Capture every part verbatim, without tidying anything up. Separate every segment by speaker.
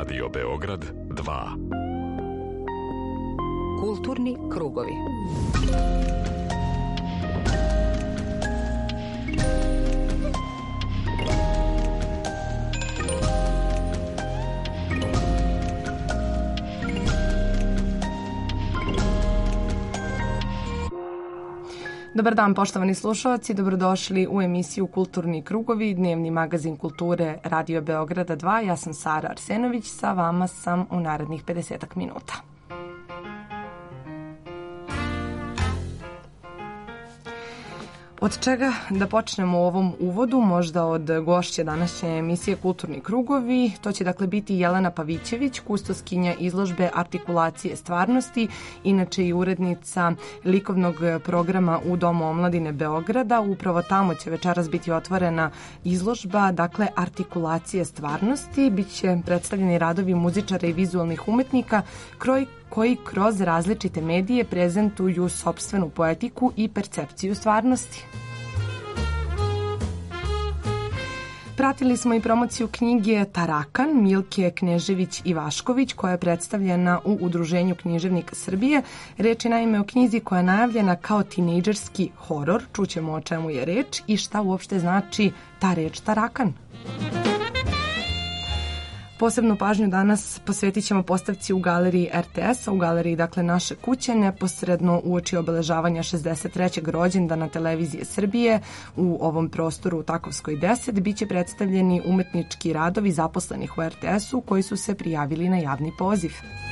Speaker 1: Radio Beograd dva.
Speaker 2: Kulturni krugovi. Dobar dan, poštovani slušalci, dobrodošli u emisiju Kulturni krugovi, dnevni magazin kulture Radio Beograda dva. Ja sam Sara Arsenović, sa vama sam u narednih pedesetak minuta. Od čega da počnemo u ovom uvodu, možda od gošće današnje emisije Kulturni krugovi. To će dakle biti Jelena Pavićević, kustoskinja izložbe Artikulacije stvarnosti, inače i urednica likovnog programa u Domu omladine Beograda. Upravo tamo će večeras biti otvorena izložba, dakle Artikulacije stvarnosti. Biće predstavljeni radovi muzičara i vizualnih umetnika kroj koji kroz različite medije prezentuju sopstvenu poetiku i percepciju stvarnosti. Pratili smo i promociju knjige Tarakan Milke Knežević-Ivašković, koja je predstavljena u Udruženju književnika Srbije. Reč je naime o knjizi koja je najavljena kao tinejdžerski horor. Čućemo o čemu je reč i šta uopšte znači ta reč Tarakan. Posebnu pažnju danas posvetit ćemo postavci u galeriji R T S-a, u galeriji dakle naše kuće, neposredno uoči obeležavanja šezdeset trećeg rođendana Televizije Srbije. U ovom prostoru u Takovskoj deset biće predstavljeni umetnički radovi zaposlenih u R T S-u koji su se prijavili na javni poziv.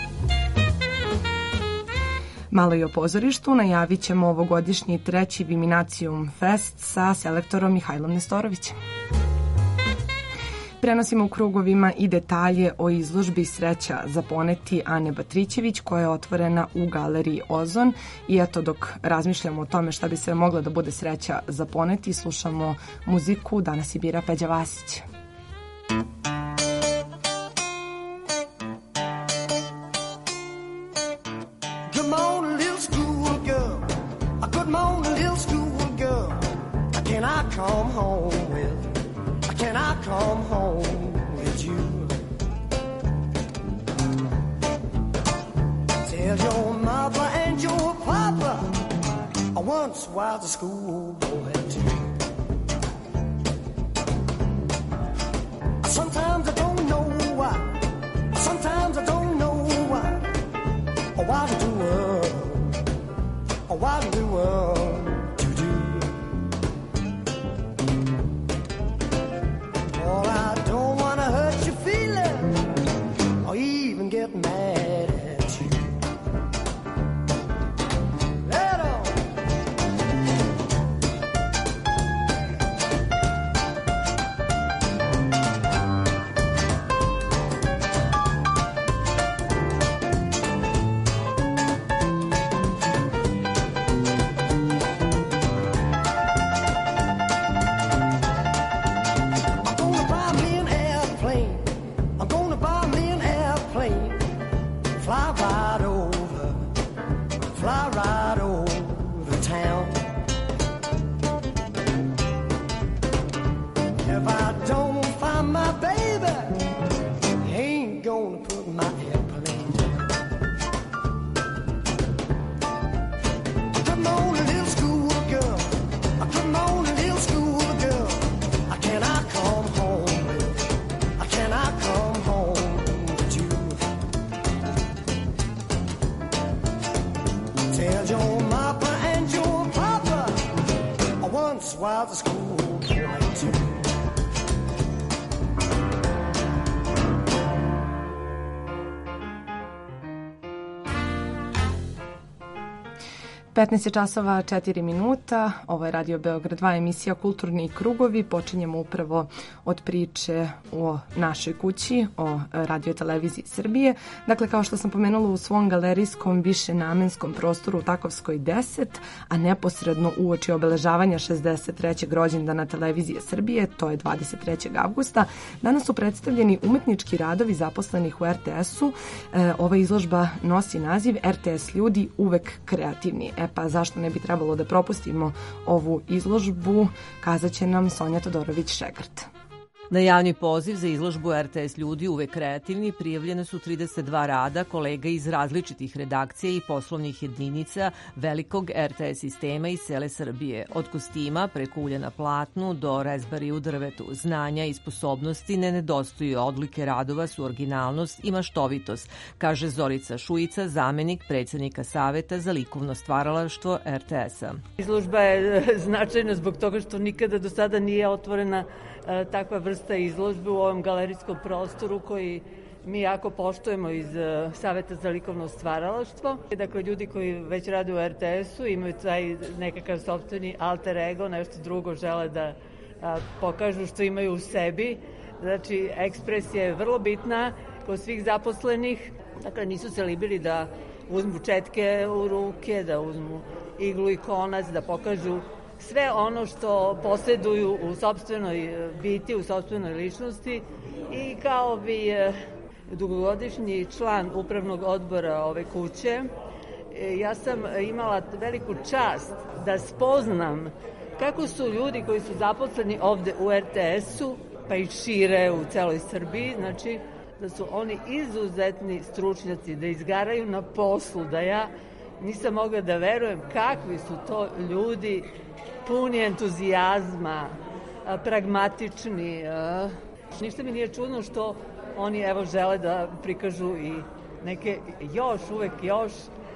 Speaker 2: Malo i o pozorištu, najavit ćemo ovogodišnji treći Viminacium Fest sa selektorom Mihajlom Nestorovićem. Prenosimo u krugovima i detalje o izložbi Sreća za poneti Ane Batrićević, koja je otvorena u galeriji Ozon. I eto, dok razmišljamo o tome šta bi sve mogla da bude sreća za poneti, slušamo muziku. Danas je bira Peđa Vasić.
Speaker 3: Good morning, little school girl. Good morning, little school girl. Can I come home with? Can I come home with you? Tell your mother and your papa I once was a schoolboy too. Sometimes I don't know why. Sometimes I don't know why. Or why to do world. Or why to do world. Oh, I don't want to hurt your feelings or even get mad at you. Let on.
Speaker 2: petnaest časova četiri minuta, ovo je Radio Beograd dva, emisija Kulturni krugovi. Počinjemo upravo od priče o našoj kući, o Radio Televiziji Srbije. Dakle, kao što sam pomenula, u svom galerijskom višenamenskom prostoru u Takovskoj deset, a neposredno uoči obeležavanja šezdeset trećeg rođendana Televizije Srbije, to je dvadeset trećeg avgusta, danas su predstavljeni umetnički radovi zaposlenih u R T S-u. E, ova izložba nosi naziv R T S ljudi uvek kreativni. E pa zašto ne bi trebalo da propustimo ovu izložbu, kazat će nam Sonja Todorović-Šegrt.
Speaker 4: Na javni poziv za izložbu R T S ljudi uvek kreativni prijavljene su trideset dva rada kolega iz različitih redakcija i poslovnih jedinica velikog R T S sistema iz cele Srbije. Od kostima preko ulja na platnu do rezbari u drvetu. Znanja i sposobnosti ne nedostaju, odlike radova su originalnost i maštovitost, kaže Zorica Šujica, zamenik predsjednika Saveta za likovno stvaralaštvo R T S-a.
Speaker 5: Izložba je značajna zbog toga što nikada do sada nije otvorena takva vrsta izložbe u ovom galerijskom prostoru koji mi jako poštujemo iz Saveta za likovno stvaralaštvo. Dakle, ljudi koji već rade u R T S-u imaju taj nekakav sopstveni alter ego, nešto drugo žele da pokažu što imaju u sebi. Znači, ekspresija je vrlo bitna kod svih zaposlenih. Dakle, nisu se libili da uzmu četke u ruke, da uzmu iglu i konac, da pokažu sve ono što posjeduju u sopstvenoj biti, u sopstvenoj ličnosti i kao bi dugogodišnji član upravnog odbora ove kuće, ja sam imala veliku čast da spoznam kako su ljudi koji su zaposleni ovde u R T S-u, pa i šire u celoj Srbiji, znači da su oni izuzetni stručnjaci, da izgaraju na poslu, da ja nisam mogla da verujem kakvi su to ljudi, puni entuzijazma, pragmatični. Ništa mi nije čudno što oni evo žele da prikažu i neke još, uvek još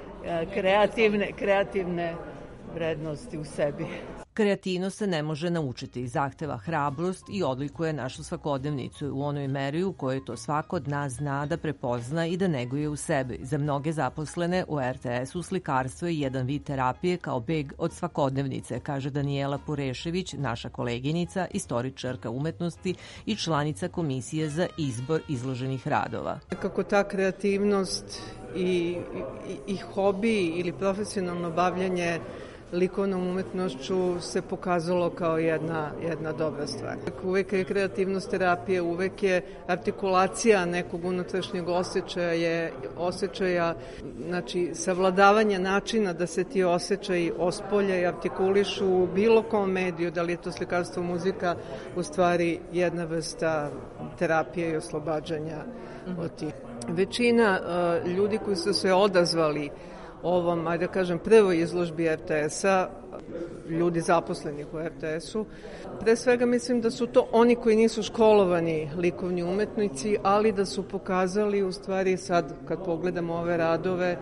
Speaker 5: kreativne, kreativne vrednosti u sebi.
Speaker 4: Kreativnost se ne može naučiti, zahteva hrabrost i odlikuje našu svakodnevnicu u onoj meri u kojoj to svako od nas zna da prepozna i da neguje u sebi. Za mnoge zaposlene u R T S-u slikarstvo je jedan vid terapije kao beg od svakodnevnice, kaže Danijela Purešević, naša koleginica, istoričarka umetnosti i članica Komisije za izbor izloženih radova.
Speaker 6: Kako ta kreativnost i, i, i hobi ili profesionalno bavljanje likovnom umetnošću se pokazalo kao jedna, jedna dobra stvar. Uvek je kreativnost terapije, uvek je artikulacija nekog unutrašnjeg osjećaja, je osjećaja, znači savladavanje načina da se ti osjećaji ospolje i artikulišu u bilo kom mediju, da li je to slikarstvo, muzika, u stvari jedna vrsta terapije i oslobađanja od tih. Većina uh, ljudi koji su se odazvali ovom, ajde da kažem, prvoj izložbi R T S-a, ljudi zaposlenih u R T S-u. Pre svega mislim da su to oni koji nisu školovani likovni umetnici, ali da su pokazali u stvari sad, kad pogledamo ove radove,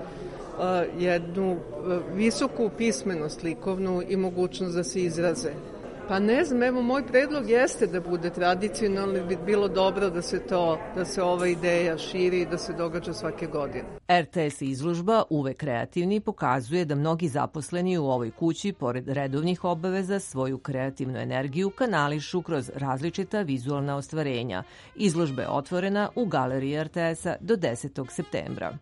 Speaker 6: jednu visoku pismenost likovnu i mogućnost da se izraze. Pa ne znam, evo moj predlog jeste da bude tradicionalno, bi bilo dobro da se to, da se ova ideja širi i da se događa svake godine.
Speaker 4: R T S izložba uvek kreativni pokazuje da mnogi zaposleni u ovoj kući, pored redovnih obaveza, svoju kreativnu energiju kanališu kroz različita vizualna ostvarenja. Izložba je otvorena u galeriji R T S-a do desetog septembra.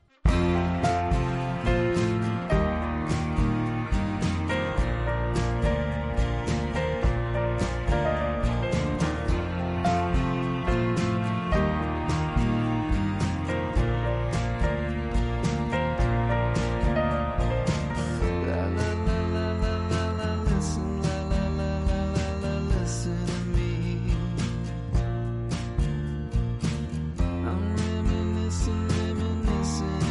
Speaker 3: Reminiscing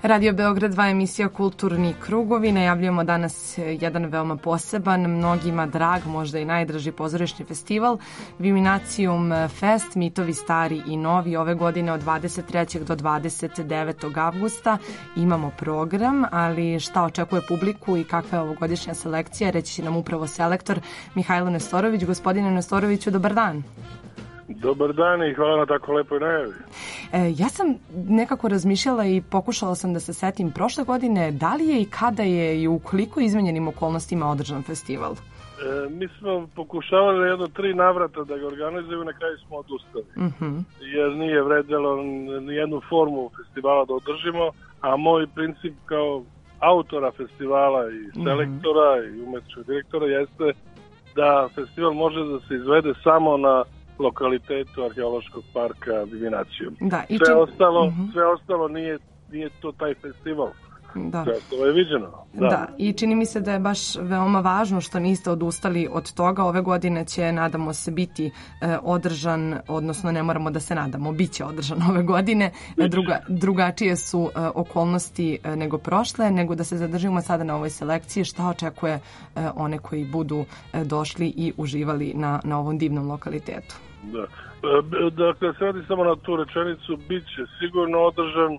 Speaker 2: Radio Beograd dva, emisija Kulturni krugovi. Najavljujemo danas jedan veoma poseban, mnogima drag, možda i najdraži pozorišni festival, Viminacium Fest, mitovi stari i novi. Ove godine od dvadeset trećeg do dvadeset devetog avgusta imamo program, ali šta očekuje publiku i kakva je ovogodišnja selekcija, reći će nam upravo selektor Mihajlo Nestorović. Gospodine Nestoroviću, dobar dan.
Speaker 7: Dobar dan i hvala na tako lepoj najavi.
Speaker 2: E, ja sam nekako razmišljala i pokušala sam da se setim prošle godine da li je i kada je i u koliko izmenjenim okolnostima održan festival?
Speaker 7: E, mi smo pokušavali jedno tri navrata da ga organizujemo, na kraju smo odustali. Uh-huh. Jer nije vredelo nijednu formu festivala da održimo, a moj princip kao autora festivala i selektora uh-huh. i umetničkog direktora jeste da festival može da se izvede samo na lokalitetu arheološkog parka Viminacium.
Speaker 2: Da, i
Speaker 7: sve,
Speaker 2: čin...
Speaker 7: ostalo,
Speaker 2: uh-huh.
Speaker 7: sve ostalo nije, nije to taj festival.
Speaker 2: Da.
Speaker 7: Sve ostalo je viđeno. Da.
Speaker 2: da, i čini mi se da je baš veoma važno što niste odustali od toga. Ove godine će, nadamo se, biti e, održan, odnosno ne moramo da se nadamo, bit će održan ove godine. Druga, drugačije su e, okolnosti e, nego prošle, nego da se zadržimo sada na ovoj selekciji. Šta očekuje e, one koji budu e, došli i uživali na, na ovom divnom lokalitetu?
Speaker 7: Da. E, dakle, se radi samo na tu rečenicu, bit će sigurno održan.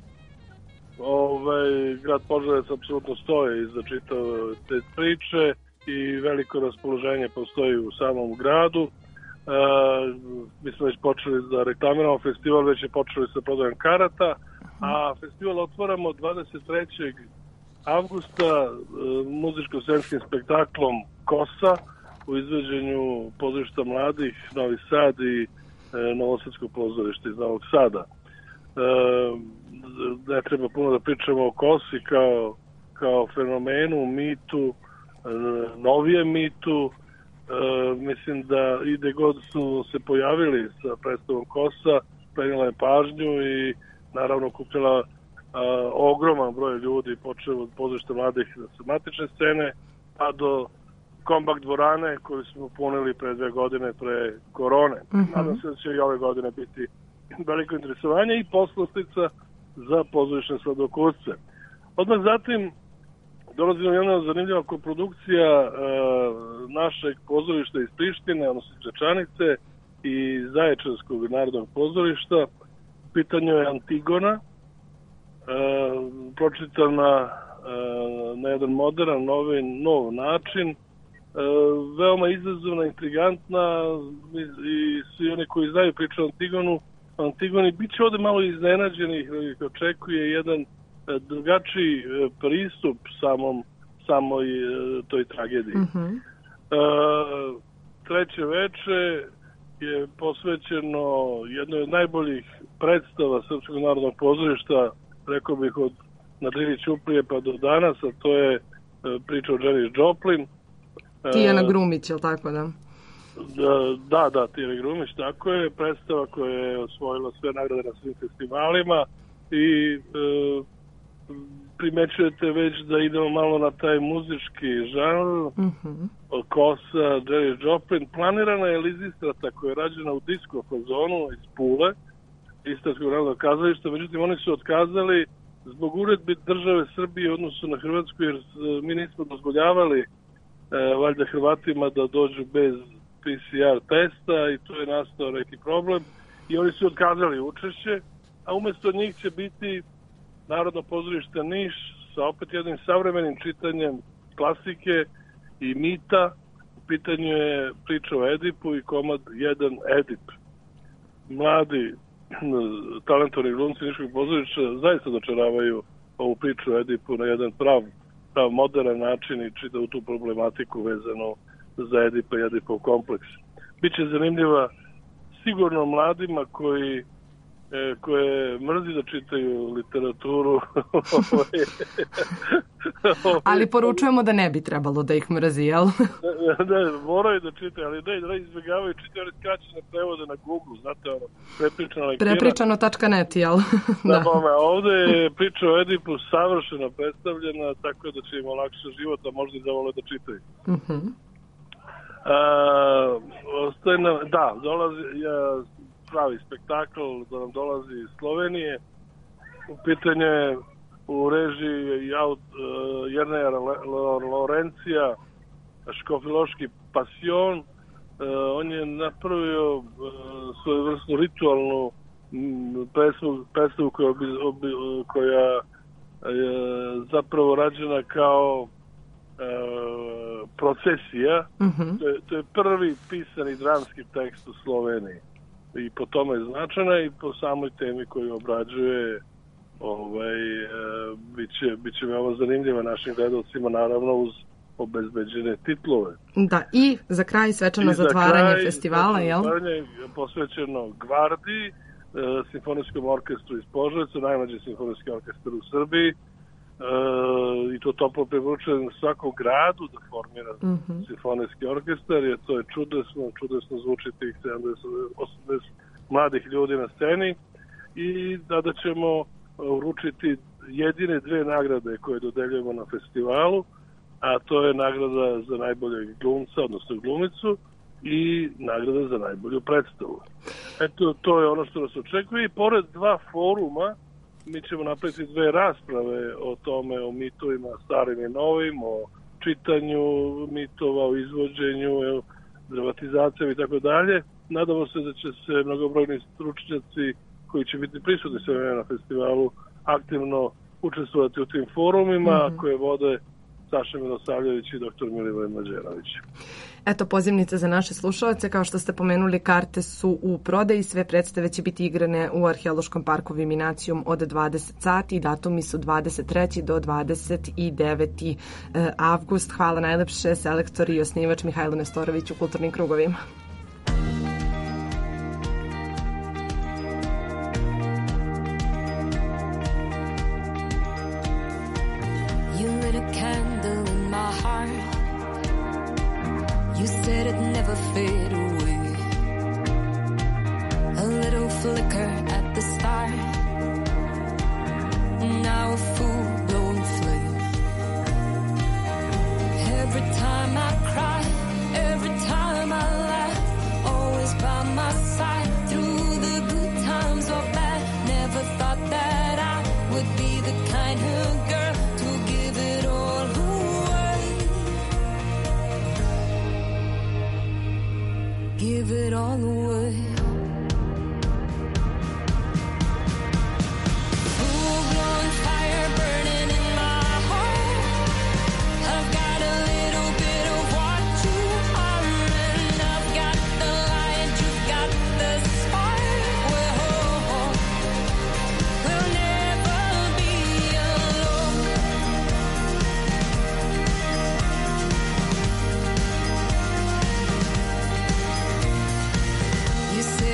Speaker 7: Ovaj, grad Požarevac apsolutno stoje iza čitave te priče i veliko raspoloženje postoji u samom gradu. E, mi smo već počeli da reklamiramo festival, već je počeli sa prodajom karata, a festival otvaramo dvadeset trećeg avgusta e, muzičko-scenskim spektaklom Kosa u izveđenju pozorišta mladih Novi Sad i e, Novosadskog pozorišta iz Novog Sada. E, ne treba puno da pričamo o Kosi kao, kao fenomenu, mitu, novijem mitu. E, mislim da ide god su se pojavili sa predstavom Kosa, prenijela je pažnju i naravno kupila a, ogroman broj ljudi, počeo od pozorišta mladih sa matične scene, pa do Kombak dvorane koju smo punili pre dve godine pre korone. Mm-hmm. Nadam se da će i ove godine biti veliko interesovanje i poslastica za pozorišne sladokusce. Odmah zatim dolazimo jedna zanimljiva koprodukcija e, našeg pozorišta iz Prištine, odnosno Čečanice i Zaječarskog narodnog pozorišta. U pitanju je Antigona, e, pročitana e, na jedan modern, novi, nov način, e, veoma izazovna, intrigantna i, i svi oni koji znaju priču o Antigonu Antigoni bit će ovde malo iznenađenih, očekuje jedan drugačiji pristup samom, samoj toj tragediji. Mm-hmm. E, treće veče je posvećeno jednoj od najboljih predstava Srpskog narodnog pozorišta, rekao bih od Nadrivi Ćuprije pa do danas, a to je priča o Janis Joplin.
Speaker 2: Tijana Grumić, je li tako da?
Speaker 7: Da, da, Tijana Grumić, tako je, predstava koja je osvojila sve nagrade na svim festivalima i e, primećujete već da idemo malo na taj muzički žanr, mm-hmm. Kosa, Janis Joplin. Planirana je Lizistrata koja je rađena u disko fazonu iz Pule, Istarskog narodnog kazališta, međutim oni su otkazali zbog uredbi države Srbije u odnosu na Hrvatsku, jer mi nismo dozvoljavali e, valjda Hrvatima da dođu bez P C R testa i tu je nastao neki problem i oni su otkazali učešće, a umjesto njih će biti Narodno pozorište Niš sa opet jednim savremenim čitanjem klasike i mita. U pitanju je priča o Edipu i komad jedan Edip. Mladi talentovani glumci Niškog pozorišta zaista dočaravaju ovu priču o Edipu na jedan prav, prav modern način i čitavu tu problematiku vezanu za Edipa i Edipov kompleks. Biće zanimljiva sigurno mladima koji e, koje mrzi da čitaju literaturu.
Speaker 2: Ali poručujemo da ne bi trebalo da ih mrzi, jel?
Speaker 7: ne, ne, moraju da čitaju, ali da, da izbjegavaju čitaju skraćene prevode na Google, znate ono, prepričana lektira.
Speaker 2: Prepričano tačka net, jel?
Speaker 7: da. Bome, ovde je priča o Edipu savršeno predstavljena, tako da će im olakšati život, a možda i zavole da čitaju. Mhm. Uh, ostaje nam, da, dolazi ja, pravi spektakl da nam dolazi iz Slovenije. U pitanju je u režiji Jerneja Lorencija, Škofjeloški pasion. On je napravio svoju vrstnu ritualnu predstavu, predstavu koja, koja je zapravo rađena kao procesija. Mm-hmm. To je, to je prvi pisani dramski tekst u Sloveniji. I po tome je značajna i po samoj temi koju obrađuje ovaj, e, biće, biće veoma zanimljiva našim gledalcima, naravno uz obezbeđene titlove.
Speaker 2: Da, i za kraj svečano zatvaranje kraj, festivala, jel? Zatvaranje
Speaker 7: posvećeno Gvardi, e, simfonijskom orkestru iz Požarevca, najmlađi simfonijski orkestar u Srbiji, e, i to toplo preporučujem svakom gradu da formira mm-hmm. simfonijski orkestar, jer to je čudesno, čudesno zvuči tih sedamdeset osamdeset mladih ljudi na sceni i da, da ćemo uručiti jedine dve nagrade koje dodeljujemo na festivalu, a to je nagrada za najboljeg glumca, odnosno glumicu, i nagrada za najbolju predstavu. Eto, to je ono što nas očekuje i pored dva foruma mi ćemo napraviti dve rasprave o tome, o mitovima starim i novim, o čitanju mitova, o izvođenju, o dramatizacijama i tako dalje. Nadamo se da će se mnogobrojni stručnjaci koji će biti prisutni sve vreme na festivalu aktivno učestvovati u tim forumima mm-hmm. koje vode Saša Milosavljević i doktor Milivoje Mađerović.
Speaker 2: Eto, pozivnice za naše slušalce, kao što ste pomenuli, karte su u prodaji, sve predstave će biti igrane u Arheološkom parku Viminacijum od dvadeset sati, datumi su dvadeset treći do dvadeset deveti avgust. Hvala najlepše, selektor i osnivač Mihajlo Nestorović u Kulturnim krugovima.
Speaker 8: You said it'd never fade away. A little flicker at the start, now a full-blown flame. Every time I cry, every time I laugh, always by my side through the good times or bad. Never thought that I would be the kind of girl to give it all away. Give it all away. Full-blown fire burning in my heart. I've got a little bit of what you are, and I've got the light, you've got the spark. Well, we'll never be alone. You said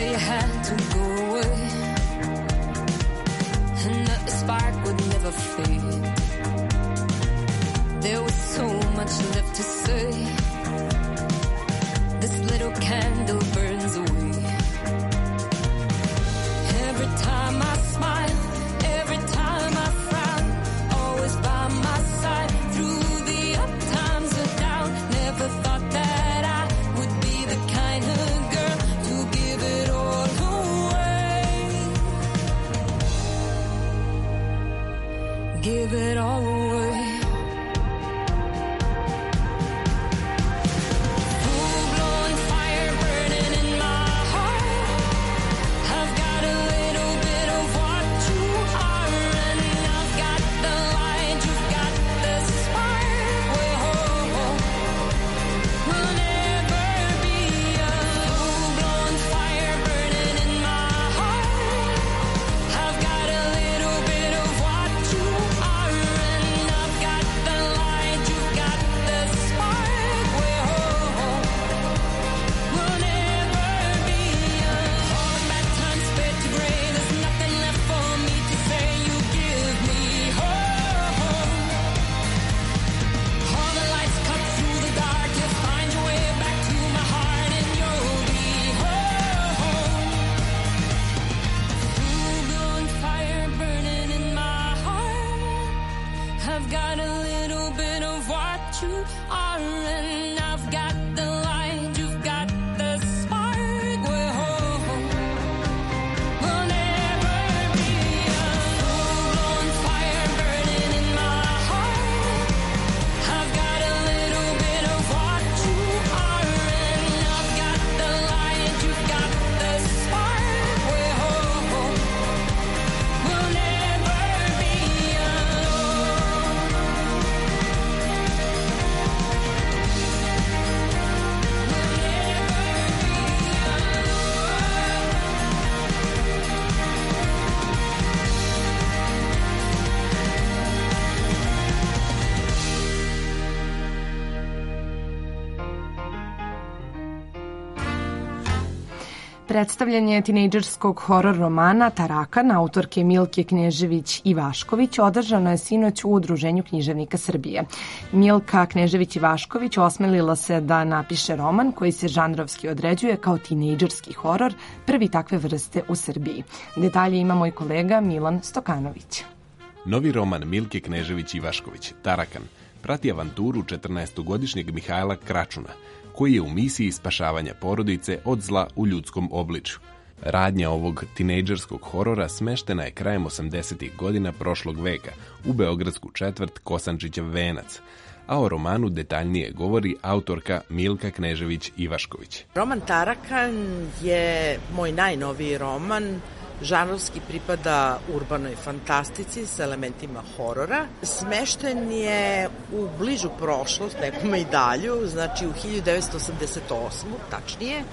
Speaker 2: Predstavljanje tinejdžerskog horor romana Tarakan autorke Milke Knežević-Ivašković održano je sinoć u Udruženju književnika Srbije. Milka Knežević-Ivašković osmelila se da napiše roman koji se žanrovski određuje kao tinejdžerski horor, prvi takve vrste u Srbiji. Detalje ima moj kolega Milan Stokanović.
Speaker 9: Novi roman Milke Knežević-Ivašković, Tarakan, prati avanturu četrnaestogodišnjeg Mihajla Kračuna, koji je u misiji spašavanja porodice od zla u ljudskom obličju. Radnja ovog tinejdžerskog horora smeštena je krajem osamdesetih godina prošlog veka u beogradsku četvrt Kosančićev Venac, a o romanu detaljnije govori autorka Milka Knežević-Ivašković.
Speaker 10: Roman Tarakan je moj najnoviji roman. Žanrovski pripada urbanoj fantastici s elementima horora. Smešten je u bližu prošlost, neku medalju, znači u hiljadu devetsto osamdeset osmu, tačnije,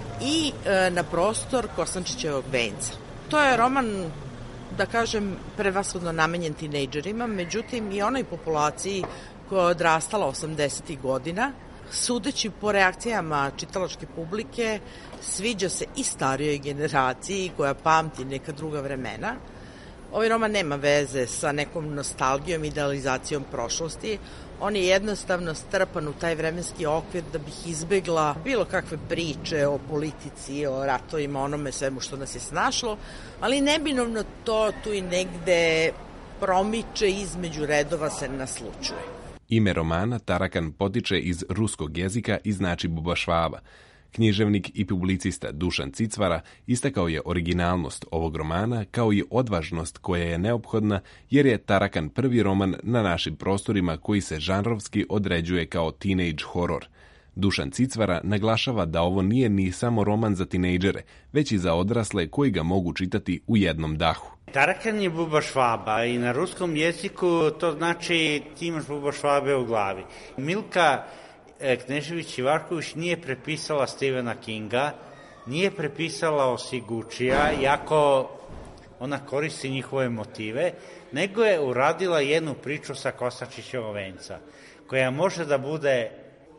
Speaker 10: i e, na prostor Kosančićevog venca. To je roman, da kažem, prevashodno namenjen tinejdžerima, međutim i onoj populaciji koja je odrastala osamdesetih godina. Sudeći po reakcijama čitalačke publike, sviđa se i starijoj generaciji koja pamti neka druga vremena. Ovaj roman nema veze sa nekom nostalgijom, idealizacijom prošlosti. On je jednostavno strpan u taj vremenski okvir da bih izbegla bilo kakve priče o politici, o ratovima, onome svemu što nas je snašlo, ali nebinovno to tu i negde promiče, između redova se naslučuje.
Speaker 9: Ime romana Tarakan potiče iz ruskog jezika i znači buba švaba. Književnik i publicista Dušan Cicvara istakao je originalnost ovog romana kao i odvažnost koja je neophodna jer je Tarakan prvi roman na našim prostorima koji se žanrovski određuje kao teenage horor. Dušan Cicvara naglašava da ovo nije ni samo roman za tinejdžere, već i za odrasle koji ga mogu čitati u jednom dahu.
Speaker 11: Tarakan je buba švaba i na ruskom jeziku to znači ti imaš buba švabe u glavi. Milka Knežević-Ivašković nije prepisala Stephena Kinga, nije prepisala Osigučija, iako ona koristi njihove motive, nego je uradila jednu priču sa Kosančićevog venca, koja može da bude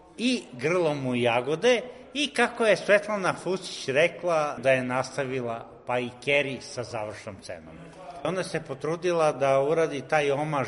Speaker 11: i Grlom u jagode i kako je Svetlana Fucić rekla da je nastavila pa i Keri sa završnom cenom. Ona se potrudila da uradi taj omaž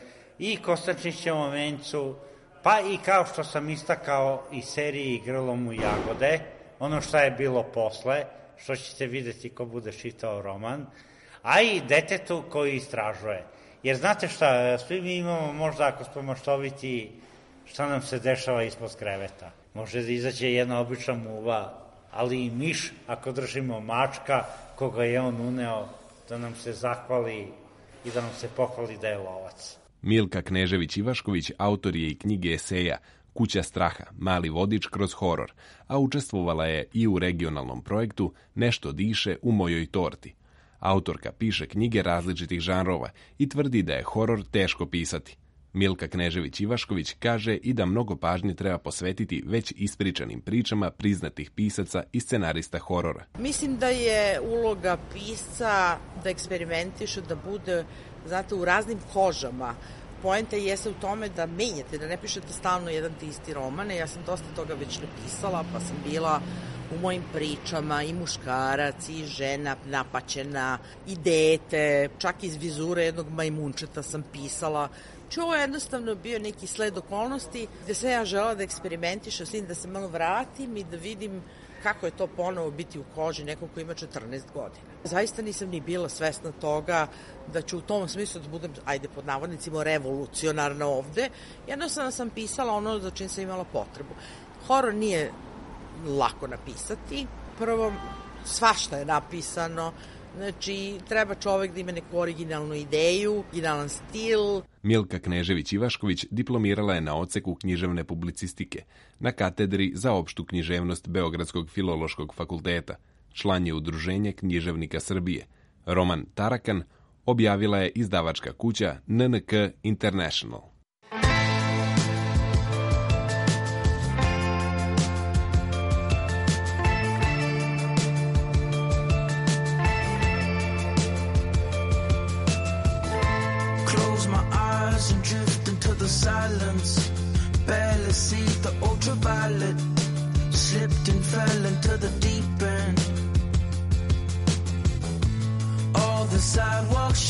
Speaker 11: i Kosančićevom vencu, pa i kao što sam istakao i seriji Grlom u jagode, ono što je bilo posle, što ćete videti ko bude čitao roman, a i detetu koji istražuje. Jer znate šta, svi mi imamo možda ako smo maštoviti šta nam se dešava ispod kreveta. Može da izađe jedna obična muva, ali i miš ako držimo mačka koga je on uneo da nam se zahvali i da nam se pohvali da je lovac.
Speaker 9: Milka Knežević-Ivašković autor je i knjige eseja Kuća straha, mali vodič kroz horor, a učestvovala je i u regionalnom projektu Nešto diše u mojoj torti. Autorka piše knjige različitih žanrova i tvrdi da je horor teško pisati. Milka Knežević-Ivašković kaže i da mnogo pažnje treba posvetiti već ispričanim pričama priznatih pisaca i scenarista horora.
Speaker 10: Mislim da je uloga pisca da eksperimentiše, da bude, znate, u raznim kožama. Poenta jeste u tome da menjate, da ne pišete stalno jedan te isti roman. Ja sam dosta toga već napisala, pa sam bila u mojim pričama i muškarac, i žena napaćena, i dete, čak iz vizure jednog majmunčeta sam pisala. Znači, ovo je jednostavno bio neki sled okolnosti gde sam ja žela da eksperimentišem s tim, da se malo vratim i da vidim kako je to ponovo biti u koži nekog ko ima četrnaest godina. Zaista nisam ni bila svesna toga da ću u tom smislu da budem, ajde pod navodnicima, revolucionarna ovde. Jednostavno sam pisala ono za čim sam imala potrebu. Horor nije lako napisati. Prvo, svašta je napisano. Znači, treba čovek da ima neku originalnu ideju, originalan stil.
Speaker 9: Milka Knežević-Ivašković diplomirala je na odseku književne publicistike na katedri za opštu književnost Beogradskog filološkog fakulteta. Član je Udruženja književnika Srbije. Roman Tarakan objavila je izdavačka kuća N N K International.
Speaker 12: And drift into the silence, barely see the ultraviolet, slipped and fell into the deep end,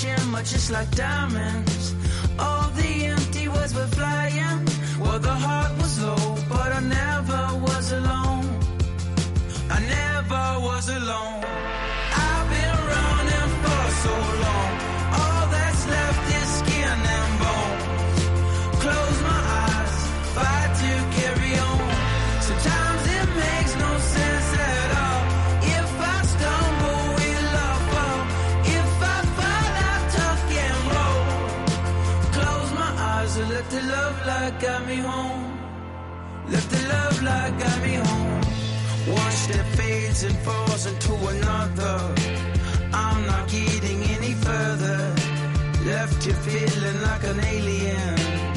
Speaker 12: shimmer just like diamonds. All the empty words were flying. Well, the heart was low, but I never was alone. I never was alone. I've been running for so long. All that's left is skin and bones. Close my eyes, fight to carry on. Sometimes it makes no sense at all. If I stumble, will I fall? If I fall, I tuck and roll. Close my eyes and let the love light guide me home. Let the love light guide me home. One step fades and falls into another. I'm not getting any further. Left you feeling like an alien.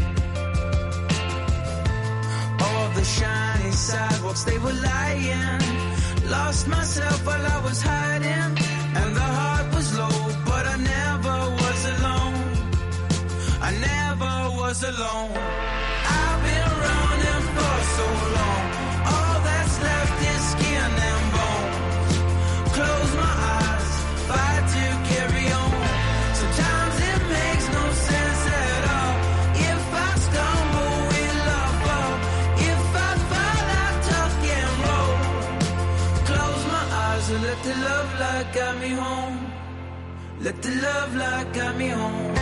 Speaker 12: All the shiny sidewalks, they were lying. Lost myself while I was hiding. And the heart was low, but I never was alone. I never was alone. I've been running for so long. All that's left is skin and bones. Close my eyes, fight to carry on. Sometimes it makes no sense at all. If I stumble, will I fall? If I fall, I tuck and roll. Close my eyes and let the love light guide me home. Let the love light guide me home.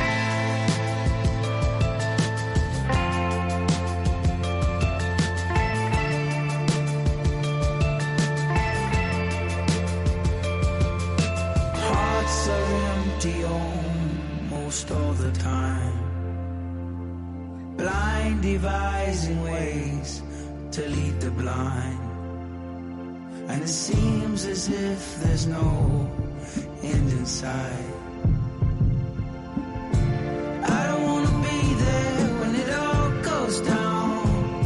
Speaker 12: Hearts are empty almost all the time. Blind devising ways to lead the blind. And it seems as if there's no end in sight. I don't wanna be there when it all goes down.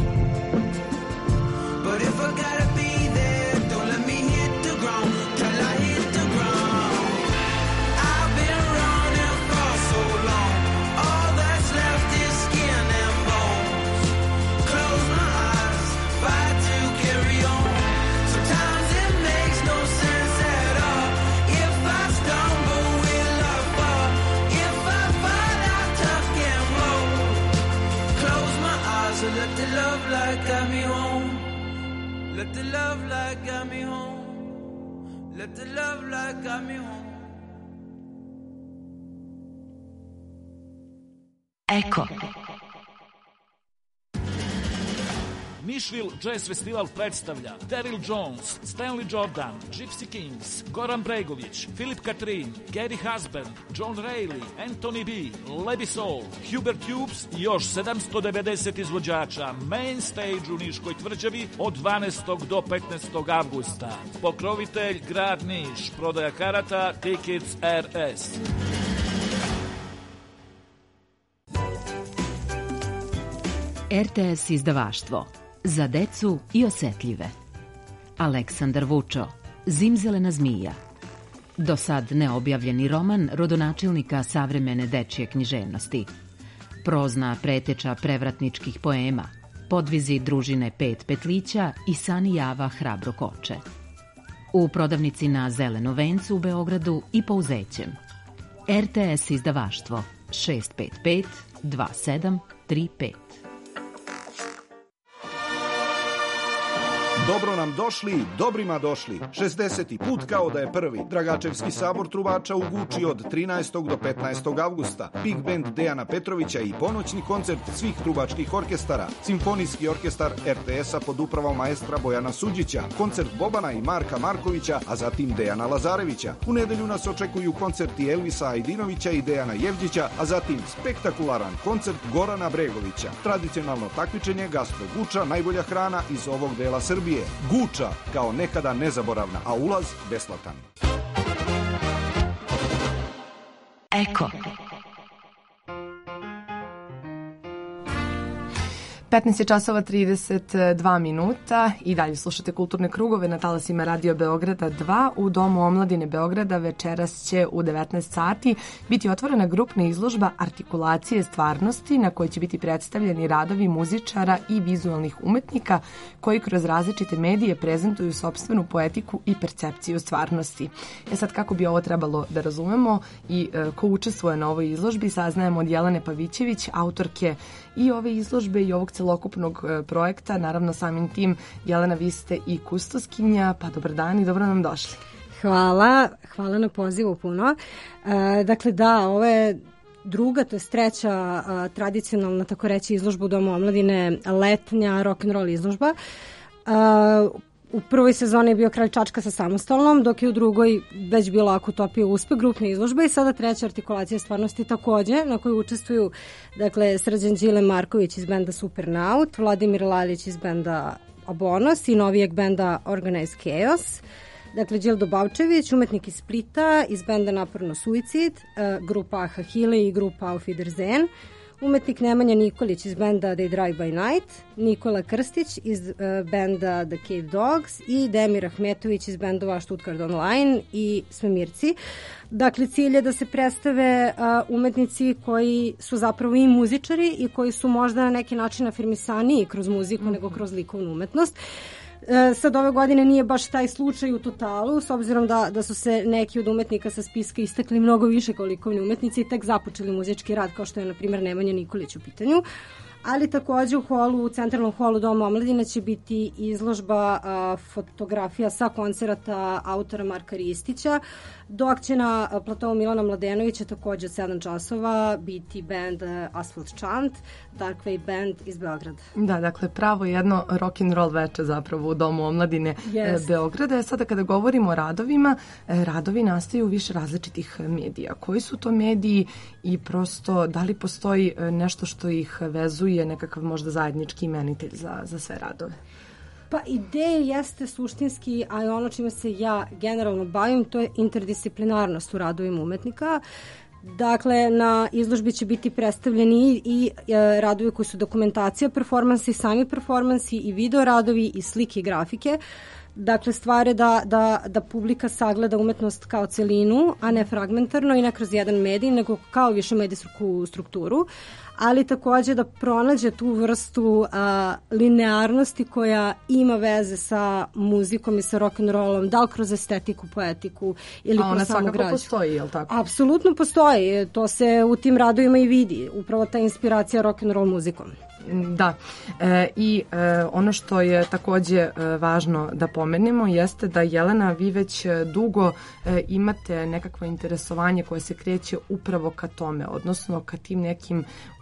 Speaker 12: But if I gotta be there, don't let me hit the ground till I hit the ground. I've been running for so long. All that's left is skin and bones. Close my eyes, fight to carry on. Sometimes it makes no sense at all. If I stumble, will I fall? If I fall, I tuck and roll. Close my eyes and let the love light guide me home. Let the love light guide me home. Let the love light guide me home.
Speaker 13: Eko.
Speaker 14: Nashville Jazz Festival predstavlja Daryl Jones, Stanley Jordan, Gypsy Kings, Goran Bregović, Philip Catherine, Gary Husband, John Reilly, Anthony B, Levi Soul, Hubert Hughes i još sedamsto devedeset izvođača Main Stage u Niškoj tvrđavi od dvanaestog do petnaestog avgusta. Pokrovitelj grad Niš, prodaja karata Tickets R S.
Speaker 13: R T S izdavaštvo za decu i osetljive. Aleksandar Vučo, Zimzelena zmija. Do sad neobjavljeni roman rodonačelnika savremene dečje književnosti. Prozna preteča prevratničkih poema, podvizi družine Pet petlića i Sani Java hrabro koče. U prodavnici na Zelenom vencu u Beogradu i Pouzećem. R T S izdavaštvo šest pet pet dva sedam tri pet.
Speaker 15: Dobro nam došli, dobrima došli. šezdeseti put kao da je prvi. Dragačevski sabor trubača u Guči od trinaestog do petnaestog avgusta. Big band Dejana Petrovića i ponoćni koncert svih trubačkih orkestara. Simfonijski orkestar R T S-a pod upravom maestra Bojana Suđića. Koncert Bobana i Marka Markovića, a zatim Dejana Lazarevića. U nedelju nas očekuju koncerti Elvisa Ajdinovića i Dejana Jevđića, a zatim spektakularan koncert Gorana Bregovića. Tradicionalno takmičenje Gastro Guča, najbolja hrana iz ovog dela Srbije. Guča kao nekada nezaboravna, a ulaz besplatan.
Speaker 13: Eko.
Speaker 2: petnaest je časova trideset dva minuta i dalje slušate Kulturne krugove na talasima Radio Beograda dva. U Domu omladine Beograda večeras će u devetnaest sati biti otvorena grupna izložba Artikulacije stvarnosti na kojoj će biti predstavljeni radovi muzičara i vizualnih umetnika koji kroz različite medije prezentuju sopstvenu poetiku i percepciju stvarnosti. E sad, kako bi ovo trebalo da razumemo i e, ko učestvuje na ovoj izložbi, saznajemo od Jelene Pavićević, autorke i ove izložbe i ovog celokupnog e, projekta. Naravno, samim tim, Jelena, vi ste i kustoskinja, pa dobar dan i dobro nam došli.
Speaker 16: Hvala, hvala na pozivu puno. E, dakle, da, ovo je druga, to je treća a, tradicionalna, tako reći, izložba u Domu omladine, letnja rock'n'roll izložba. A, u prvoj sezoni je bio Kralj Čačka sa samostalnom, dok je u drugoj već bila Akutopija uspeh, grupna izložba, i sada treća Artikulacija stvarnosti takođe, na kojoj učestvuju, dakle, Srđan Đile Marković iz benda Supernaut, Vladimir Lalić iz benda Abonos i novijeg benda Organized Chaos. Dakle, Đildo Bavčević, umetnik iz Splita, iz benda Naporno Suicid, grupa Aha Hile i grupa Auf Wiedersehen, umetnik Nemanja Nikolić iz benda They Drive by Night, Nikola Krstić iz benda The Cave Dogs i Demir Ahmetović iz bendova Stuttgart Online i Svemirci. Dakle, cilj je da se predstave umetnici koji su zapravo i muzičari i koji su možda na neki način afirmisaniji kroz muziku mm-hmm. nego kroz likovnu umetnost. E, sad ove godine nije baš taj slučaj u totalu, s obzirom da, da su se neki od umetnika sa spiska istakli mnogo više kao likovni umetnici i tek započeli muzički rad, kao što je, na primjer, Nemanja Nikolić u pitanju. Ali takođe u holu, u centralnom holu Doma omladine će biti izložba a, fotografija sa koncerata autora Marka Ristića, dok će na platovu Milana Mladenovića takođe od sedam časova biti band Asphalt Chant, Darkwave band iz Beograda.
Speaker 2: Da, dakle, pravo jedno rock'n'roll veče zapravo u Domu omladine yes. Beograda. Sada kada govorimo o radovima, radovi nastaju u više različitih medija. Koji su to mediji i prosto da li postoji nešto što ih vezuje, nekakav možda zajednički imenitelj za, za sve radove?
Speaker 16: Pa ideja jeste suštinski, a i ono čime se ja generalno bavim, to je interdisciplinarnost u radovima umetnika. Dakle, na izložbi će biti predstavljeni i, i e, radovi koji su dokumentacija performansi, sami performansi i video radovi i slike i grafike. Dakle, stvar je da, da, da publika sagleda umetnost kao celinu, a ne fragmentarno i ne kroz jedan medij, nego kao više medijsku strukturu, ali takođe da pronađe tu vrstu a, linearnosti koja ima veze sa muzikom i sa rock'n'rollom, da li kroz estetiku, poetiku ili
Speaker 2: a
Speaker 16: kroz samu građu.
Speaker 2: A ona svakako postoji, je li tako?
Speaker 16: Apsolutno postoji, to se u tim radovima i vidi, upravo ta inspiracija rock'n'roll muzikom.
Speaker 2: Da, e, i e, ono što je takođe e, važno da pomenemo jeste da, Jelena, vi već dugo e, imate nekakvo interesovanje koje se kreće upravo ka tome, odnosno ka tim nekim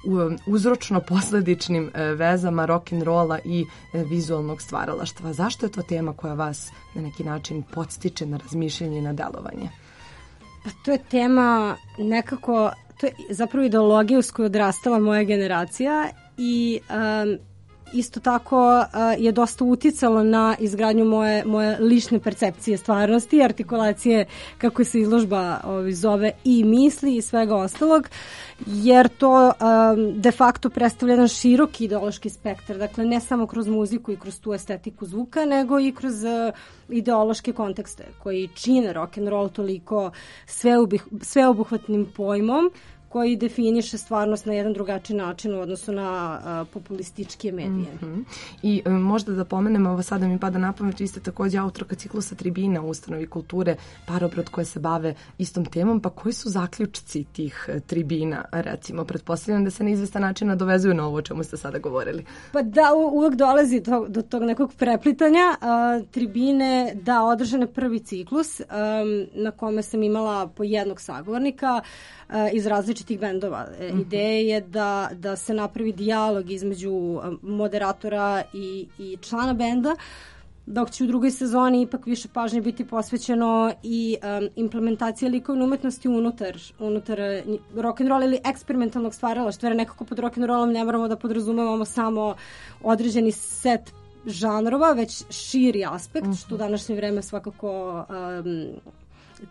Speaker 2: uzročno-posledičnim e, vezama rock'n'rolla i e, vizualnog stvaralaštva. Zašto je to tema koja vas na neki način podstiče na razmišljanje i na delovanje?
Speaker 16: Pa to je tema nekako, to je zapravo ideologija uz koju odrastala moja generacija i um, isto tako uh, je dosta uticalo na izgradnju moje, moje lične percepcije stvarnosti, artikulacije, kako se izložba ovaj, zove, i misli i svega ostalog, jer to um, de facto predstavlja jedan široki ideološki spektar, dakle ne samo kroz muziku i kroz tu estetiku zvuka, nego i kroz uh, ideološke kontekste koji čine rock'n'roll toliko sveobuhvatnim pojmom koji definiše stvarnost na jedan drugačiji način u odnosu na a, populističke medije.
Speaker 2: Mm-hmm. I e, možda da pomenemo, ovo sada mi pada na pamet, vi ste takođe autorka ciklusa Tribina u Ustanovi kulture, parobrod koje se bave istom temom, pa koji su zaključci tih e, tribina, recimo? Pretpostavljam da se na izvestan način nadovezuju na ovo o čemu ste sada govorili.
Speaker 16: Pa da, u, uvek dolazi do, do tog nekog preplitanja. A, tribine, da, održane prvi ciklus a, na kome sam imala po jednog sagovornika a, iz različitih bendova. E, uh-huh. Ideja je da, da se napravi dijalog između moderatora i, i člana benda, dok će u drugoj sezoni ipak više pažnje biti posvećeno i um, implementacija likovne umetnosti unutar, unutar rock'n'roll ili eksperimentalnog stvaralaštva, jer nekako pod rock'n'rollom ne moramo da podrazumevamo samo određeni set žanrova, već širi aspekt, uh-huh. što u današnje vreme svakako um,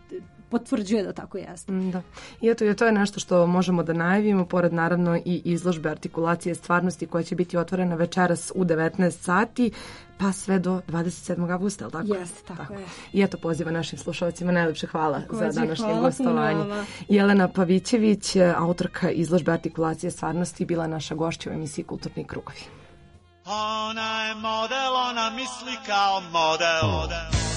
Speaker 16: potvrđuje da tako jeste.
Speaker 2: Da. I eto, to je nešto što možemo da najavimo, pored naravno i izložbe artikulacije stvarnosti koja će biti otvorena večeras u devetnaest sati, pa sve do dvadeset sedmog avgusta, je li tako?
Speaker 16: Jeste, tako, tako je.
Speaker 2: I eto, poziva našim slušalcima, najlepše hvala
Speaker 16: Takođe,
Speaker 2: za današnje
Speaker 16: hvala
Speaker 2: gostovanje.
Speaker 16: puno.
Speaker 2: Jelena Pavićević, autorka izložbe artikulacije stvarnosti, bila naša gošća u emisiji Kulturni krugovi.
Speaker 17: Ona je model, ona misli kao model.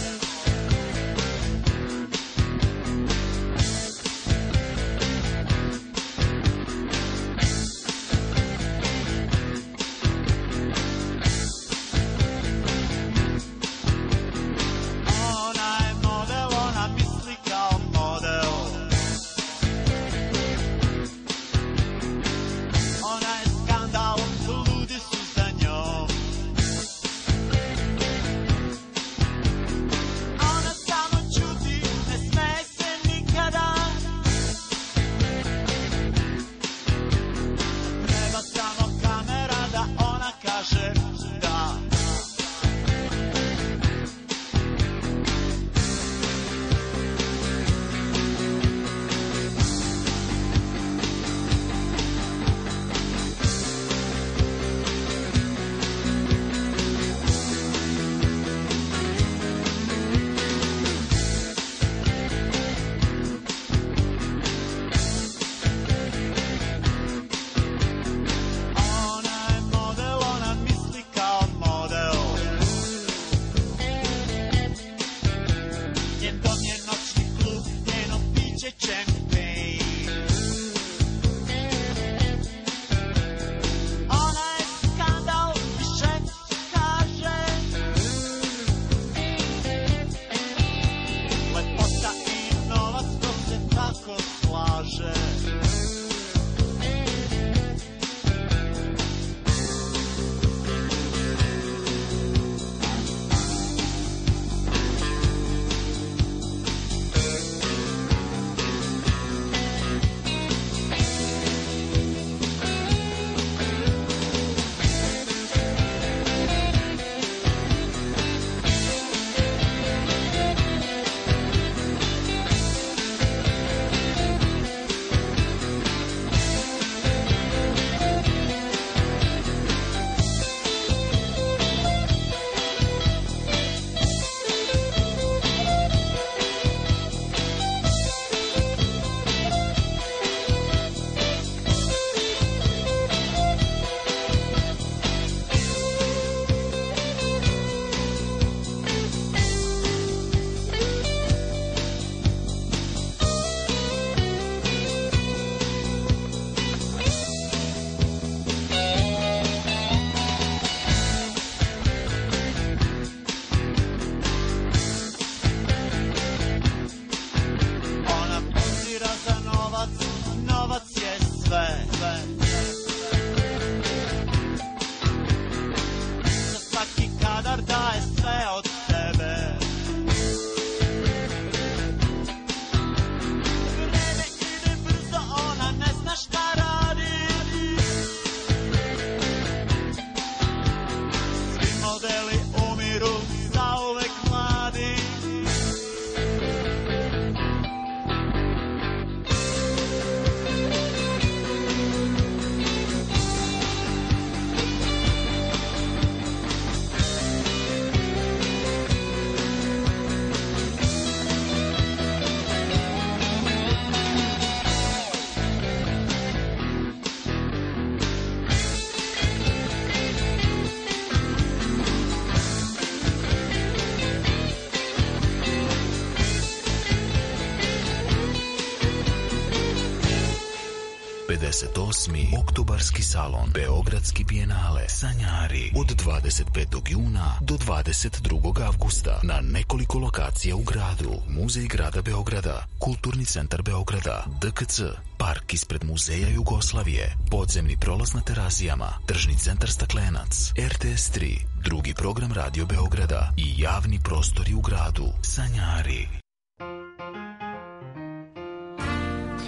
Speaker 18: pedeset osmi Oktobarski salon Beogradski bijenale Sanjari od dvadeset petog juna do dvadeset drugog avgusta na nekoliko lokacija u gradu. Muzej grada Beograda, Kulturni centar Beograda, D K C, park ispred Muzeja Jugoslavije, podzemni prolaz na Terazijama, tržni centar Staklenac, R T S tri, drugi program Radio Beograda i javni prostori u gradu. Sanjari.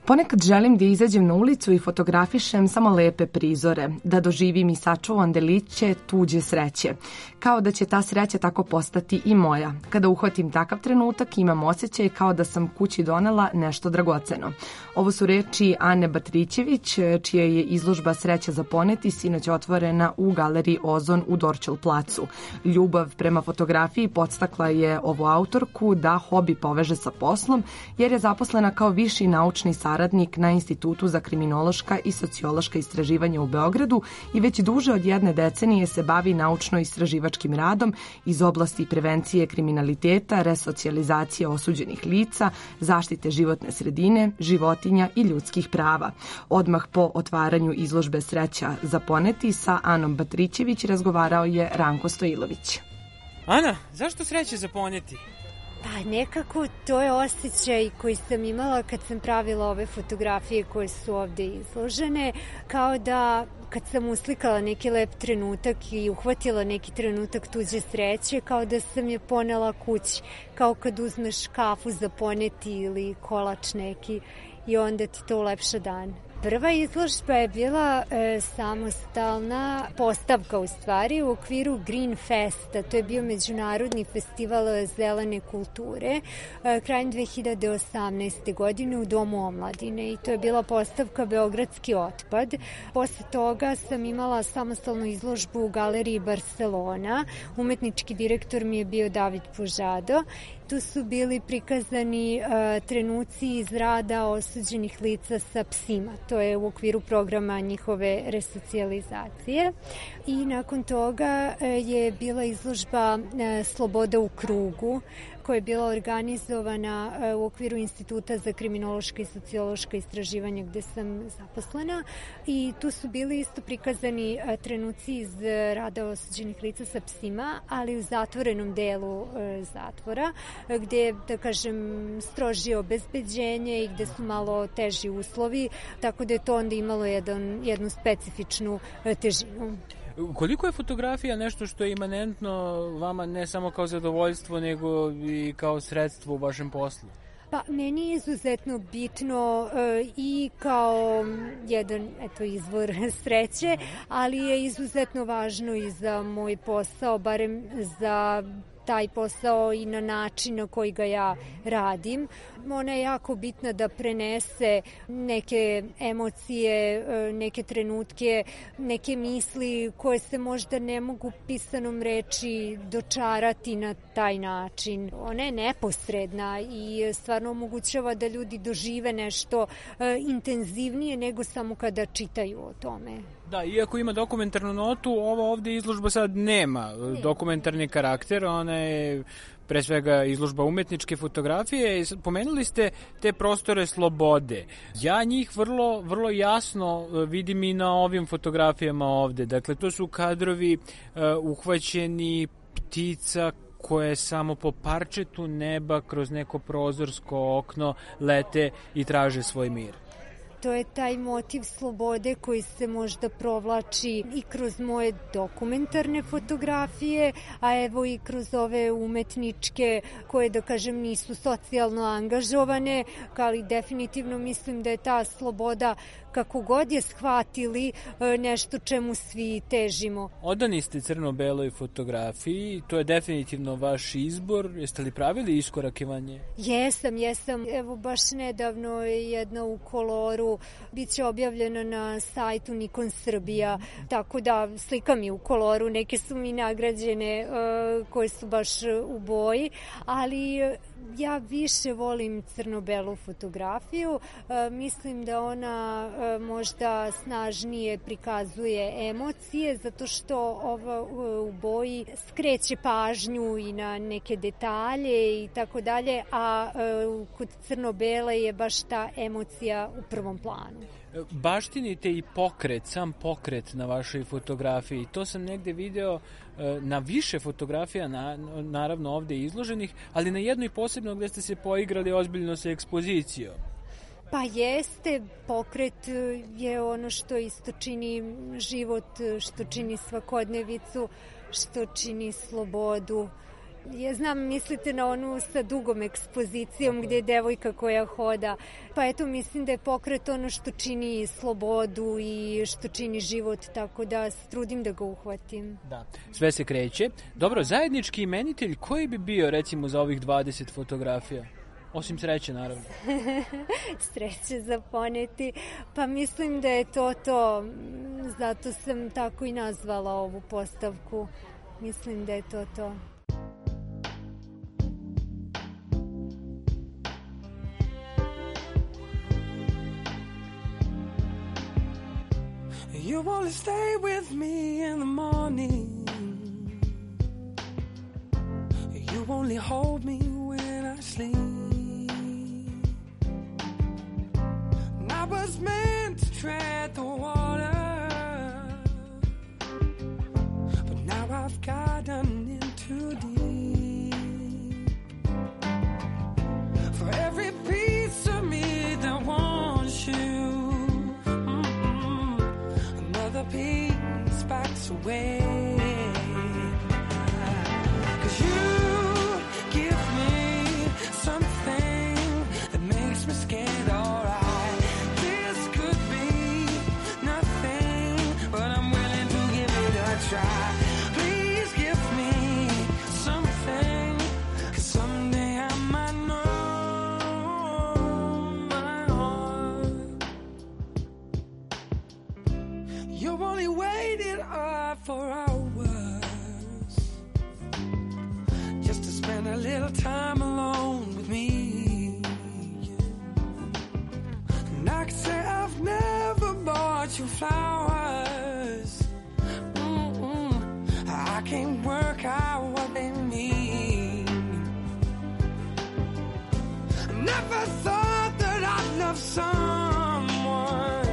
Speaker 2: Ponekad želim da izađem na ulicu i fotografišem samo lepe prizore, da doživim i sačuvam deliće tuđe sreće. Kao da će ta sreća tako postati i moja. Kada uhvatim takav trenutak, imam osjećaj kao da sam kući donela nešto dragoceno. Ovo su reči Ane Batrićević, čija je izložba Sreća za poneti sinoć otvorena u galeriji Ozon u Dorćol placu. Ljubav prema fotografiji podstakla je ovu autorku da hobi poveže sa poslom, jer je zaposlena kao viši naučni saradnik na Institutu za kriminološka i sociološka istraživanja u Beogradu i već duže od jedne decenije se bavi naučno-istraživačkim radom iz oblasti prevencije kriminaliteta, resocijalizacije osuđenih lica, zaštite životne sredine, životinja i ljudskih prava. Odmah po otvaranju izložbe Sreća za poneti sa Anom Batrićević razgovarao je Ranko Stojilović.
Speaker 19: Ana, zašto Sreća za poneti?
Speaker 20: Pa nekako to je osjećaj koji sam imala kad sam pravila ove fotografije koje su ovde izložene, kao da kad sam uslikala neki lep trenutak i uhvatila neki trenutak tuđe sreće, kao da sam je ponela kući, kao kad uzmeš kafu za poneti ili kolač neki i onda ti to ulepša dan. Prva izložba je bila e, samostalna postavka u stvari u okviru Green Festa, to je bio međunarodni festival zelene kulture e, krajem dve hiljade osamnaeste. godine u Domu omladine i to je bila postavka Beogradski otpad. Posle toga sam imala samostalnu izložbu u galeriji Barcelona, umetnički direktor mi je bio David Pužado. Tu su bili prikazani uh, trenuci iz rada osuđenih lica sa psima. To je u okviru programa njihove resocijalizacije. I nakon toga uh, je bila izložba uh, Sloboda u krugu, koja je bila organizovana uh, u okviru Instituta za kriminološka i sociološka istraživanja gde sam zaposlena. I tu su bili isto prikazani uh, trenuci iz uh, rada osuđenih lica sa psima, ali u zatvorenom delu uh, zatvora, gde, da kažem, strožije obezbeđenje i gde su malo teži uslovi, tako da je to onda imalo jedan, jednu specifičnu težinu.
Speaker 19: Koliko je fotografija nešto što je imanentno vama ne samo kao zadovoljstvo, nego i kao sredstvo u vašem poslu?
Speaker 20: Pa, meni je izuzetno bitno e, i kao jedan eto, izvor sreće, ali je izuzetno važno i za moj posao, barem za taj posao i na način na koji ga ja radim. Ona je jako bitna da prenese neke emocije, neke trenutke, neke misli koje se možda ne mogu pisanom reči dočarati na taj način. Ona je neposredna i stvarno omogućava da ljudi dožive nešto intenzivnije nego samo kada čitaju o tome.
Speaker 19: Da, iako ima dokumentarnu notu, ova ovde izložba sad nema dokumentarni karakter, ona je pre svega izložba umetničke fotografije. Pomenuli ste te prostore slobode. Ja njih vrlo, vrlo jasno vidim i na ovim fotografijama ovde. Dakle, to su kadrovi uh, uhvaćeni ptica koje samo po parčetu neba kroz neko prozorsko okno lete i traže svoj mir.
Speaker 20: To je taj motiv slobode koji se možda provlači i kroz moje dokumentarne fotografije, a evo i kroz ove umetničke koje, da kažem, nisu socijalno angažovane, ali definitivno mislim da je ta sloboda, kako god je shvatili, nešto čemu svi težimo.
Speaker 19: Odani ste crno-beloj fotografiji, to je definitivno vaš izbor. Jeste li pravili iskorakivanje?
Speaker 20: Jesam, jesam. Evo baš nedavno je jedna u koloru, bit će objavljena na sajtu Nikon Srbija, tako da slika mi u koloru, neke su mi nagrađene koje su baš u boji, ali ja više volim crno-belu fotografiju. E, mislim da ona e, možda snažnije prikazuje emocije, zato što ova u boji skreće pažnju i na neke detalje i tako dalje, a e, kod crno-bele je baš ta emocija u prvom planu.
Speaker 19: Baštinite i pokret, sam pokret na vašoj fotografiji. To sam negde video na više fotografija, na, naravno ovde izloženih, ali na jednoj posebno gde ste se poigrali ozbiljno sa ekspozicijom.
Speaker 20: Pa jeste, pokret je ono što isto čini život, što čini svakodnevicu, što čini slobodu Ja znam, mislite na onu sa dugom ekspozicijom gdje je devojka koja hoda. Pa eto, mislim da je pokret ono što čini slobodu i što čini život, tako da se trudim da ga uhvatim.
Speaker 19: Da. Sve se kreće. Dobro, zajednički imenitelj koji bi bio recimo za ovih dvadeset fotografija? Osim sreće, naravno.
Speaker 20: Sreće za poneti. Pa mislim da je to to. Zato sam tako i nazvala ovu postavku. Mislim da je to to.
Speaker 12: You only stay with me in the morning. You only hold me when I sleep. And I was meant to tread the water, but now I've gotten in too deep. For every piece of me that wants you, the peace backs away. 'Cause you give me something that makes me scared, alright. This could be nothing, but I'm willing to give it a try. Please give me something, 'cause someday I might know my heart. You only waited up for hours just to spend a little time alone with me. And I can say I've never bought you flowers. Mm-mm. I can't work out what they mean. I never thought that I'd love someone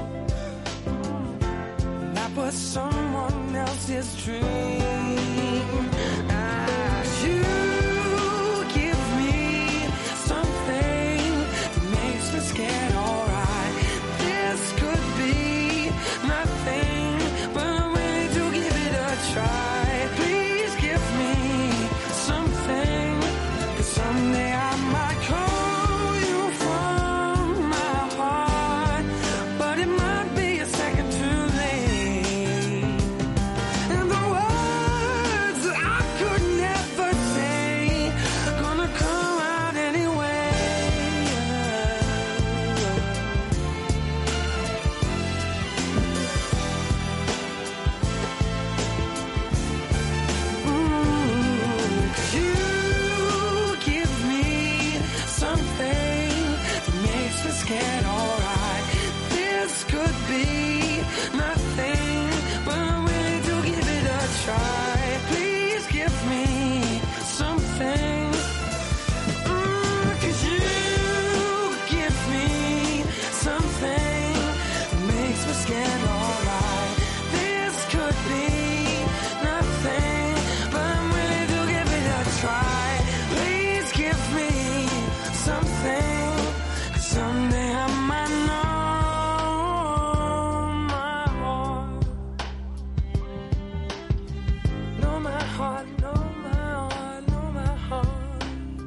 Speaker 12: but someone else's dream. Ah, you give me something that makes me scared, alright. This could be nothing, but I'm willing to give it a try. Please give me something, 'cause someday I might call you from my heart, but it might be a second too late. Scared, alright. This could be nothing, but I'm willing to give it a try. Please give me something, mm, 'cause you give me something that makes me scared, alright. This could be nothing, but I'm willing to give it a try. Please give me something. Someday I might know my heart. Know my heart, know my heart, know my heart.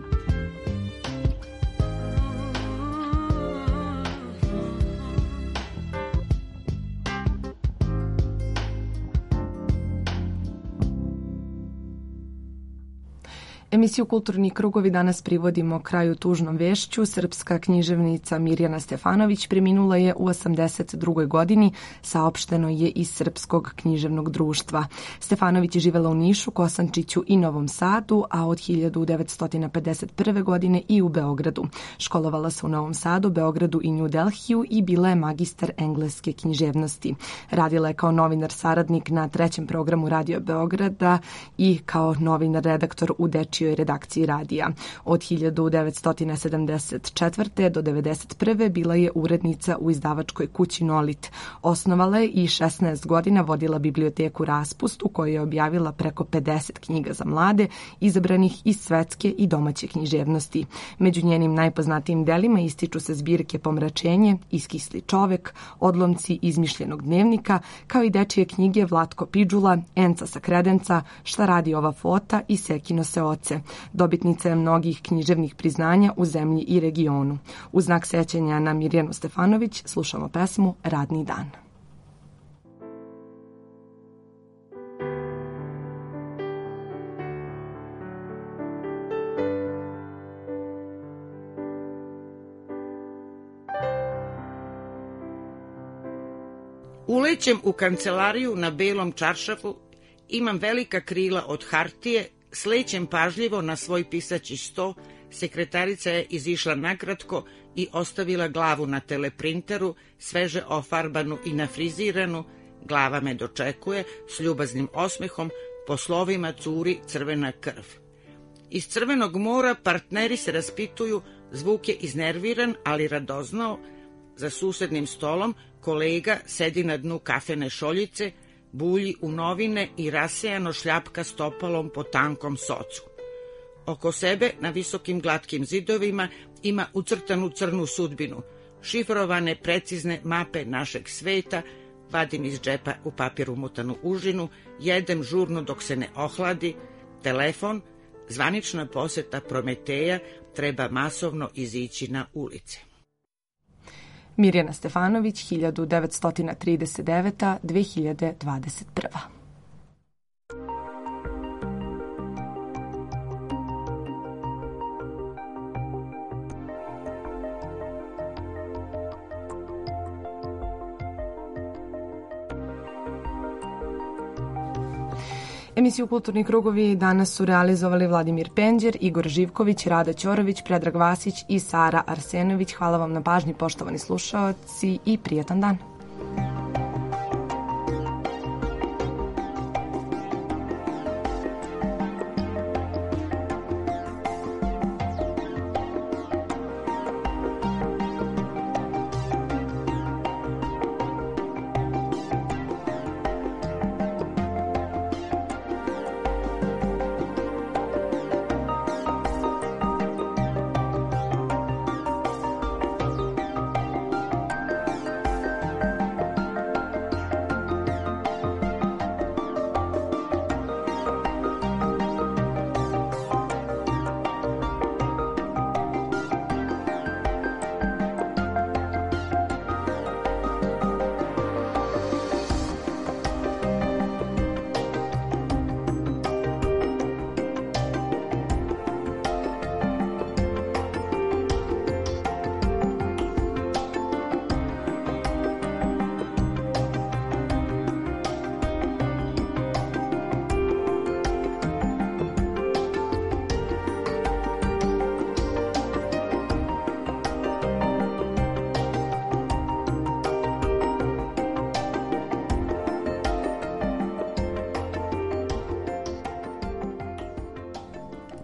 Speaker 2: Emisiju Kulturni krugovi danas privodimo kraju tužnom vešću. Srpska književnica Mirjana Stefanović preminula je u osamdeset drugoj godini, saopšteno je iz Srpskog književnog društva. Stefanović je živela u Nišu, Kosančiću i Novom Sadu, a od hiljadu devetsto pedeset prve. godine i u Beogradu. Školovala se u Novom Sadu, Beogradu i New Delhiju i bila je magistar engleske književnosti. Radila je kao novinar saradnik na trećem programu Radio Beograda i kao novinar redaktor u dečijoj redakciji radija. Od hiljadu devetsto sedamdeset četvrte. do devedeset prve. bila je urednica u izdavačkoj kući Nolit. Osnovala je i šesnaest godina vodila biblioteku Raspust, u kojoj je objavila preko pedeset knjiga za mlade, izabranih iz svetske i domaće književnosti. Među njenim najpoznatijim delima ističu se zbirke Pomračenje, Iskisli čovek, Odlomci izmišljenog dnevnika, kao i dečije knjige Vlatko Pidžula, Enca sa kredenca, Šta radi ova fota i Sekino se oce. Gorice. Dobitnica je mnogih književnih priznanja u zemlji i regionu. U znak sećanja na Mirjanu Stefanović slušamo pesmu Radni dan.
Speaker 21: Ulećem u kancelariju na belom čaršafu, imam velika krila od hartije, slećem pažljivo na svoj pisaći sto, sekretarica je izišla nakratko i ostavila glavu na teleprinteru, sveže ofarbanu i nafriziranu, glava me dočekuje s ljubaznim osmehom, po slovima curi crvena krv. Iz Crvenog mora partneri se raspituju, zvuk je iznerviran, ali radoznao. Za susednim stolom kolega sedi na dnu kafene šoljice, bulji u novine i rasejano šljapka stopalom po tankom socu. Oko sebe, na visokim glatkim zidovima, ima ucrtanu crnu sudbinu, šifrovane precizne mape našeg sveta, vadim iz džepa u papir umutanu užinu, jedem žurno dok se ne ohladi, telefon, zvanična poseta Prometeja, treba masovno izići na ulice.
Speaker 2: Mirjana Stefanović, hiljadu devetsto trideset deveta do dve hiljade dvadeset prva. Emisiju Kulturni krugovi danas su realizovali Vladimir Penđer, Igor Živković, Rada Ćorović, Predrag Vasić i Sara Arsenović. Hvala vam na pažnji, poštovani slušaoci, i prijatan dan.